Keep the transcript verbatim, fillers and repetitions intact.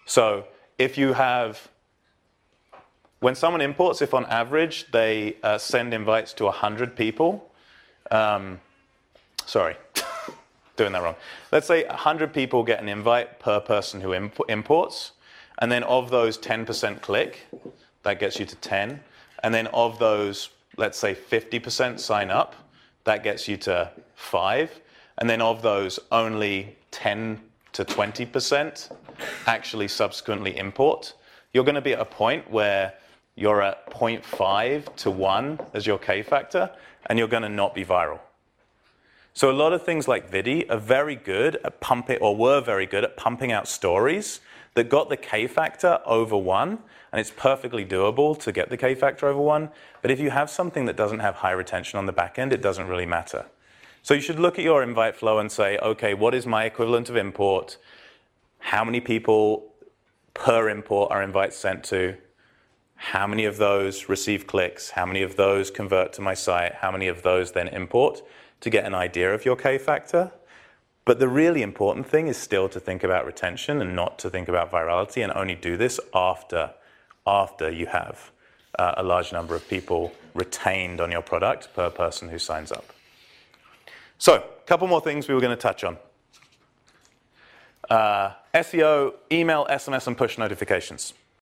So if you have, when someone imports, if on average they uh, send invites to one hundred people, um, sorry, doing that wrong. Let's say one hundred people get an invite per person who imp imports, and then of those ten percent click, that gets you to ten, and then of those, let's say fifty percent sign up, that gets you to five, and then of those only ten to twenty percent actually subsequently import. You're going to be at a point where you're at zero point five to one as your K factor, and you're going to not be viral. So a lot of things like Vidi are very good at pumping, or were very good at pumping out stories that got the K factor over one, and it's perfectly doable to get the K factor over one. But if you have something that doesn't have high retention on the back end, it doesn't really matter. So you should look at your invite flow and say, okay, what is my equivalent of import? How many people per import are invites sent to? How many of those receive clicks? How many of those convert to my site? How many of those then import, to get an idea of your K factor? But the really important thing is still to think about retention and not to think about virality, and only do this after, after you have uh, a large number of people retained on your product per person who signs up. So, a couple more things we were going to touch on. Uh, S E O, email, S M S, and push notifications.